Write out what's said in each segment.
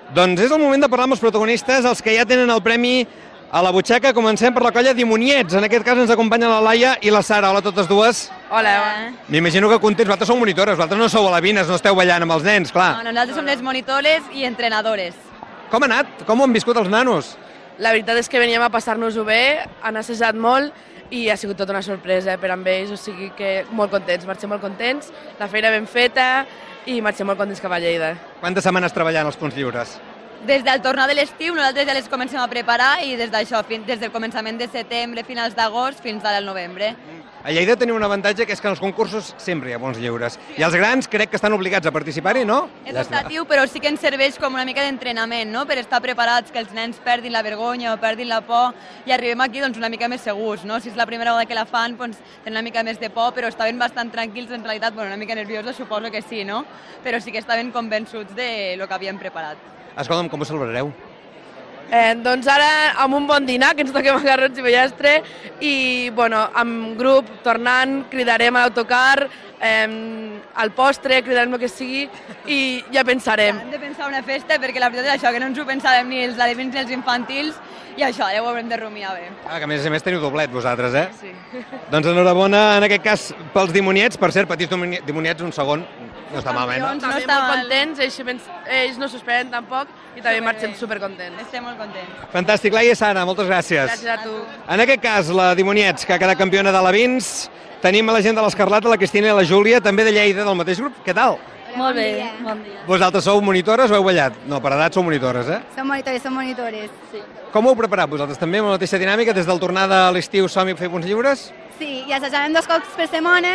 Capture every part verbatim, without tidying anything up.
Doncs és el moment de parlar amb els protagonistes, els que ja tenen el premi a la butxaca. Comencem per la colla Dimoniets. En aquest cas ens acompanyen la Laia i la Sara. Hola a totes dues. Hola. M'imagino que contents. Vosaltres sou monitores, vosaltres no sou alevines, no esteu ballant amb els nens, clar. No, nosaltres som les monitores i entrenadores. Com ha anat? Com ho han viscut els nanos? La veritat és que veníem a passar-nos-ho bé, han assajat molt i ha sigut tota una sorpresa per amb ells, o sigui que molt contents, marxem molt contents, la feina ben feta i marxem molt contents cap a Lleida. Quantes setmanes treballant els punts lliures? Des del tornar de l'estiu nosaltres ja les comencem a preparar i des d'això, des del començament de setembre, finals d'agost, fins ara al novembre. A Lleida tenim un avantatge que és que en els concursos sempre hi ha bons lliures. I els grans crec que estan obligats a participar-hi, no? És optatiu, però sí que ens serveix com una mica d'entrenament, no? Per estar preparats, que els nens perdin la vergonya o perdin la por i arribem aquí doncs, una mica més segurs, no? Si és la primera vegada que la fan, doncs, tenen una mica més de por, però estaven bastant tranquils, en realitat, bueno, una mica nerviosos, suposo que sí, no? Però sí que estaven convençuts de lo que havien preparat. Escolta'm, com ho celebrareu? Eh, doncs ara amb un bon dinar, que ens toquem a garrots i pollastre, i bueno, amb grup, tornant, cridarem a l'autocar, eh, al postre, cridarem el que sigui, i ja pensarem. Ja, hem de pensar una festa, perquè la veritat és això, que no ens ho pensàvem ni els alevins ni els infantils, i això, ja ho haurem de rumiar bé. Ah, que a més a més teniu doblet vosaltres, eh? Sí. Doncs enhorabona, en aquest cas, pels Dimoniets. Per cert, petits Dimoniets, un segon, no està malament, no? No també està molt mal. contents, ells, ells no s'ho esperen tampoc, i també marxem supercontents. Estem molt contents. Fantàstic, Laia i Sara, moltes gràcies. Gràcies a tu. En aquest cas, la Dimoniets, que ha quedat campiona de l'Alevins. Tenim a la gent de l'Escarlata, la Cristina i la Júlia, també de Lleida, del mateix grup. Què tal? Molt bé, bon dia. Vosaltres sou monitores o heu ballat? No, per edat sou monitores, eh? Som monitores, som monitores. Sí. Com ho heu preparat vosaltres? També amb la mateixa dinàmica, des del tornada a l'estiu som-hi a fer punts lliures? Sí, i assajàvem dos cops per setmana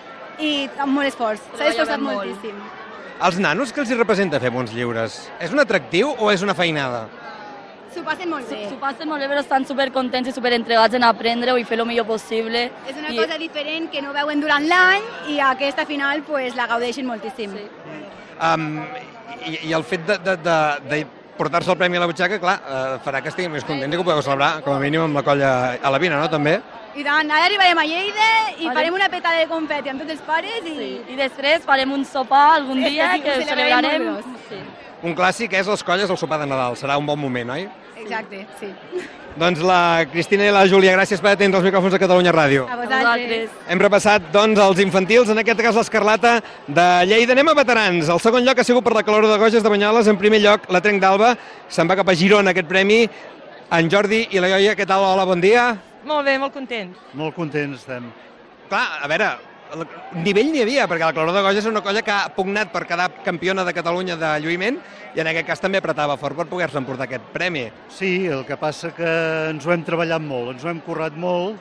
i amb molt esforç. S'ha esforçat moltíssim. Els nanos, què els hi representa fer punts lliures? És un atractiu o és una feinada? S'ho passen molt bé. S'ho passen molt bé, però estan supercontents i superentregats en aprendre-ho i fer el millor possible. És una I... cosa diferent que no veuen durant l'any i aquesta final pues, la gaudeixen moltíssim. Sí. Um, i, I el fet de, de, de, de portar-se el premi a la butxaca, clar, uh, farà que estiguin més contents i que ho podeu celebrar, com a mínim amb la colla alevina, no?, també? I tant, ara arribarem a Lleida i farem una petada de confeti amb tots els pares i... Sí. I després farem un sopar algun dia sí, que ho celebrarem celebrarem. Sí. Un clàssic és les colles al sopar de Nadal, serà un bon moment, oi? Exacte, sí. Doncs la Cristina i la Júlia, gràcies per atendre els micròfons de Catalunya Ràdio. A vosaltres. Hem repassat, doncs, els infantils, en aquest cas l'Escarlata de Lleida. Anem a veterans. El segon lloc ha sigut per la Calora de Goges de Banyoles. En primer lloc, la Trenc d'Alba. Se'n va cap a Girona, aquest premi. En Jordi i la Ioia, què tal? Hola, bon dia. Molt bé, molt contents. Molt contents estem. Clar, a veure, nivell n'hi havia, perquè la Calora de Goges és una colla que ha pugnat per quedar campiona de Catalunya de lluïment i en aquest cas també apretava fort per poder-se emportar aquest premi. Sí, el que passa que ens ho hem treballat molt, ens ho hem currat molt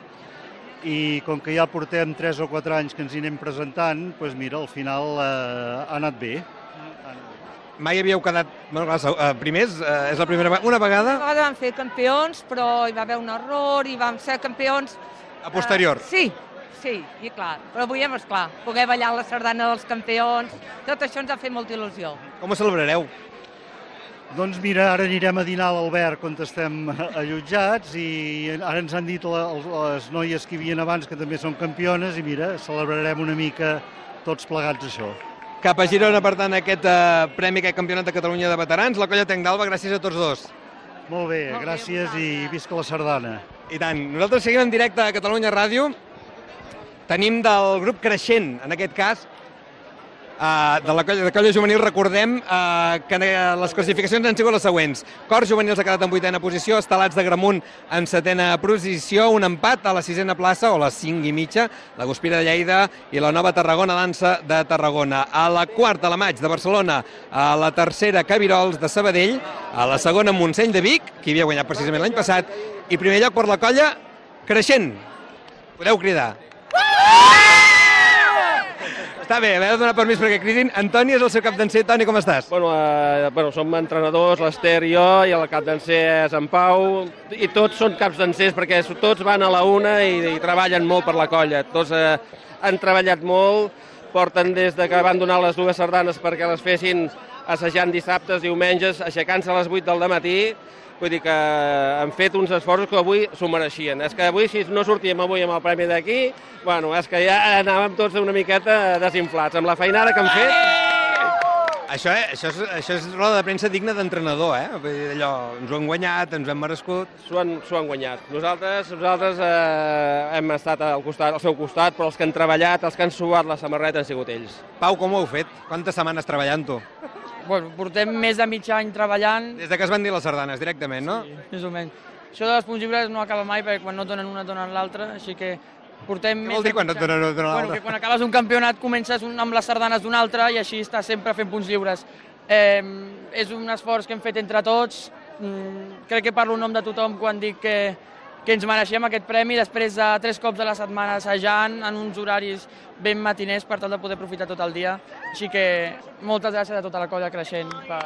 i com que ja portem tres o quatre anys que ens hi anem presentant, doncs mira, al final eh, ha anat bé. Mai havíeu quedat, bueno, clar, primers, eh, és la primera vegada, una vegada? Una vegada vam fer campions, però hi va haver un error i vam ser campions... A posterior? Eh, sí, sí, i clar, però avui hem, esclar, poder ballar la sardana dels campions, tot això ens ha fet molta il·lusió. Com ho celebrareu? Doncs mira, ara anirem a dinar a l'Alberg on estem allotjats i ara ens han dit la, les noies que hi havia abans que també són campiones i mira, celebrarem una mica tots plegats això. Cap a Girona, per tant, aquest eh, premi, aquest campionat de Catalunya de veterans, la colla Trenc d'Alba, gràcies a tots dos. Molt bé, Molt bé, gràcies i visca la sardana. I tant. Nosaltres seguim en directe a Catalunya Ràdio. Tenim del grup Creixent, en aquest cas, Uh, de la colla, de colla juvenil, recordem uh, que les classificacions han sigut les següents. Cors juvenils ha quedat en vuitena posició, Estelats d'Agramunt en setena posició, un empat a la sisena plaça, o la cinc i mitja, la Guspira de Lleida i la Nova Tarragona Dansa de Tarragona. A la quarta, la Maig de Barcelona, a la tercera, Cabirols de Sabadell, a la segona, Montseny de Vic, que havia guanyat precisament l'any passat, i primer lloc per la colla Creixent. Podeu cridar. Està bé, haver de donar permís perquè cridin. Antoni és el seu capdanser. Toni, com estàs? Bueno, eh, bueno, som entrenadors, l'Ester i jo, i el capdanser és en Pau, i tots són capdansers perquè tots van a la una i, i treballen molt per la colla. Tots eh, han treballat molt, porten des de que van donar les dues sardanes perquè les fessin assajant dissabtes, diumenges, aixecant-se a les vuit del matí. Vull dir que han fet uns esforços que avui s'ho mereixien. És que avui, si no sortíem avui amb el premi d'aquí, bueno, és que ja anàvem tots una miqueta desinflats. Amb la feinada que han fet, Això, eh? això, és, això és roda de premsa digna d'entrenador, eh? Vull dir, allò, ens ho hem guanyat, ens ho hem merescut. S'ho han, s'ho han guanyat. Nosaltres, nosaltres eh, hem estat al, costat, al seu costat, però els que han treballat, els que han suat la samarreta han sigut ells. Pau, com ho heu fet? Quantes setmanes treballant-ho? Bueno, portem més de mig any treballant. Des de que es van dir les sardanes, directament, no? Sí, més o menys. Això de les punts lliures no acaba mai, perquè quan no et donen una et donen l'altra, així que portem Què més... vol dir quan no et donen una et donen l'altra? Bueno, que quan acabes un campionat comences un, amb les sardanes d'un altre i així estàs sempre fent punts lliures. Eh, és un esforç que hem fet entre tots. Mm, crec que parlo en nom de tothom quan dic que, que ens mereixem aquest premi després de tres cops a la setmana assajant en uns horaris ben matiners per tal de poder aprofitar tot el dia. Així que moltes gràcies a tota la colla creixent. Per...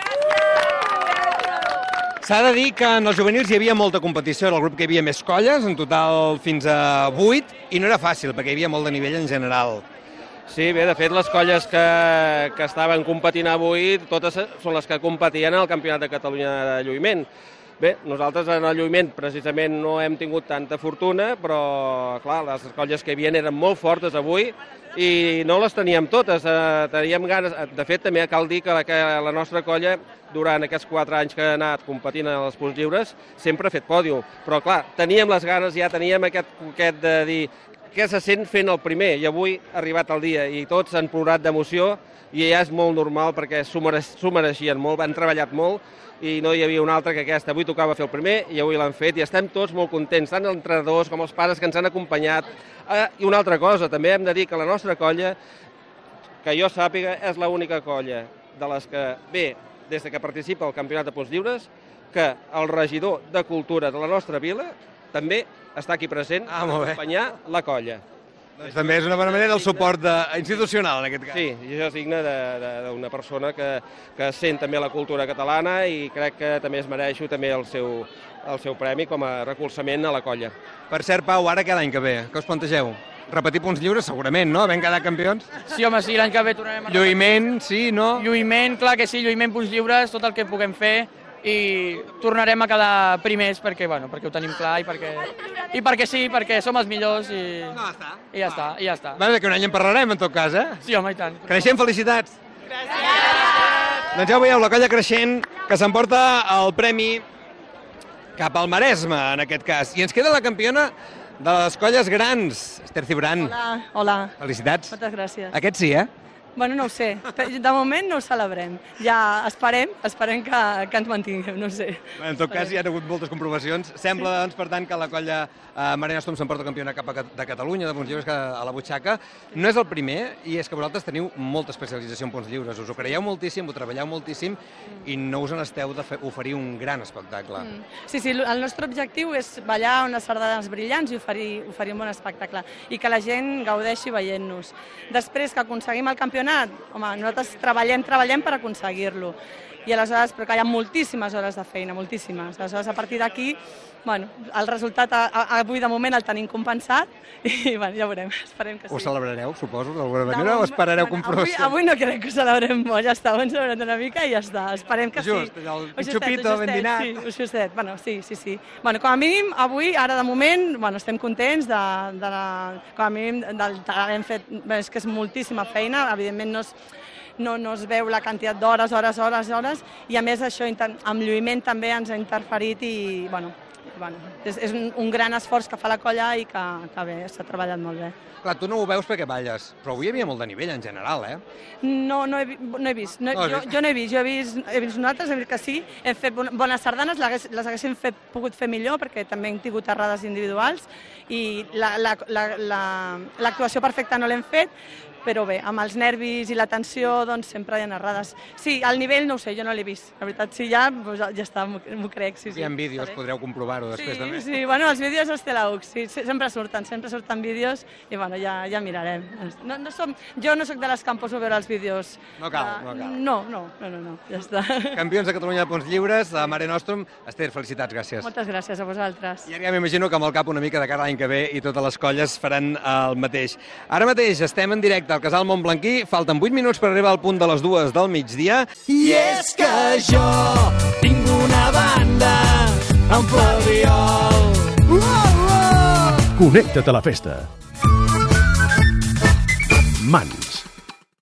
S'ha de dir que en els juvenils hi havia molta competició, era el grup que hi havia més colles, en total fins a vuit, i no era fàcil, perquè hi havia molt de nivell en general. Sí, bé, de fet, les colles que, que estaven competint avui, totes són les que competien al Campionat de Catalunya de lluïment. Bé, nosaltres en el lluïment precisament no hem tingut tanta fortuna, però, clar, les colles que hi havia eren molt fortes avui i no les teníem totes, eh, teníem ganes. De fet, també cal dir que la, que la nostra colla, durant aquests quatre anys que ha anat competint a les punts lliures, sempre ha fet pòdium. Però, clar, teníem les ganes, ja teníem aquest coquet de dir què se sent fent el primer, i avui ha arribat el dia, i tots han plorat d'emoció, i ja és molt normal perquè s'ho mereixien molt, han treballat molt, i no hi havia un altre que aquesta. Avui tocava fer el primer i avui l'han fet i estem tots molt contents, tant els entrenadors com els pares que ens han acompanyat. Eh, I una altra cosa, també hem de dir que la nostra colla, que jo sàpiga, és l'única colla de les que ve des que participa al Campionat de Punts Lliures, que el regidor de Cultura de la nostra vila també està aquí present ah, per acompanyar la colla. Doncs també és una bona manera del suport de, institucional, en aquest cas. Sí, i això és digne d'una persona que, que sent també la cultura catalana i crec que també es mereixo també el seu, el seu premi com a recolzament a la colla. Per cert, Pau, ara què l'any que ve? Què us plantegeu? Repetir punts lliures, segurament, no? Havent quedat campions? Sí, home, sí, l'any que ve tornarem a... Lluïment, sí, no? Lluïment, clar que sí, lluïment, punts lliures, tot el que puguem fer, i tornarem a quedar primers perquè, bueno, perquè ho tenim clar i perquè, i perquè sí, perquè som els millors i, no, està. i ja està, i ja està. Bé, que un any en parlarem, en tot cas, eh? Sí, home, i tant. Creixent, felicitats! Gràcies! Doncs ja ho veieu, la colla Creixent, que s'emporta el premi cap al Maresme, en aquest cas. I ens queda la campiona de les colles grans, Esther Cibran. Hola, hola. Felicitats. Moltes gràcies. Aquest sí, eh? Bueno, no ho sé. De moment no ho celebrem. Ja esperem, esperem que, que ens mantinguem, no ho sé. En tot cas, hi ha hagut moltes comprovacions. Sembla, doncs, per tant, que la colla eh, Mare Nostrum s'emporta el campionat cap a, de Catalunya de punts lliures a la butxaca. No és el primer, i és que vosaltres teniu molta especialització en punts lliures. Us ho creieu moltíssim, ho treballeu moltíssim, i no us n'esteu d'oferir un gran espectacle. Mm. Sí, sí, el nostre objectiu és ballar unes sardanes brillants i oferir, oferir un bon espectacle, i que la gent gaudeixi veient-nos. Després que aconseguim el campionat, home, nosaltres treballem, treballem per aconseguir-lo. I aleshores, però que hi ha moltíssimes hores de feina, moltíssimes. Aleshores, a partir d'aquí, bueno, el resultat a, a, avui de moment el tenim compensat i bueno, ja veurem, esperem que sí. Ho celebrareu, suposo, d'alguna manera, o esperareu bueno, comprovació? Avui, avui no crec que ho celebrem molt, ja està, ho hem celebrat una mica i ja està, esperem que Just, sí. el Just, xupito, ben dinat. Sí, un justet, bueno, sí, sí, sí. Bueno, com a mínim, avui, ara de moment, bueno, estem contents de, de la, com a mínim, del que hem fet, bé, és que és moltíssima feina, evidentment no és, no, no es veu la quantitat d'hores, hores, hores, hores, i a més això amb lluïment també ens ha interferit i, bueno, bueno és, és un, un gran esforç que fa la colla i que, que bé, s'ha treballat molt bé. Clar, tu no ho veus perquè balles, però avui hi havia molt de nivell en general, eh? No, no he, no he vist, no, no jo, jo no he vist, jo he vist, he vist nosaltres, he vist que sí, hem fet bones sardanes, les, les haguéssim fet, pogut fer millor perquè també hem tingut errades individuals i l'actuació la, la, la, la perfecta no l'hem fet, però bé, amb els nervis i la tensió doncs sempre hi ha errades. Sí, el nivell no ho sé, jo no l'he vist. La veritat, sí, ja, doncs ja està, m'ho crec. Sí, sí. Hi ha vídeos, podreu comprovar-ho després sí, també. Sí, bueno, els vídeos els té la U C, sí, sempre surten, sempre surten vídeos i bueno, ja, ja mirarem. No, no som, jo no sóc de les que em poso a veure els vídeos. No cal, no cal. No, no, no, no, no, ja està. Campions de Catalunya de punts lliures, a Mare Nostrum. Esther, felicitats, gràcies. Moltes gràcies a vosaltres. I ara ja m'imagino que amb el cap una mica de cara l'any que ve i totes les colles faran el mateix. Ara mateix estem en directe al Casal Montblanquí. Falten vuit minuts per arribar al punt de les dues del migdia. I és que jo tinc una banda amb flabiol. Uh, uh! Connecta't a la festa. Man.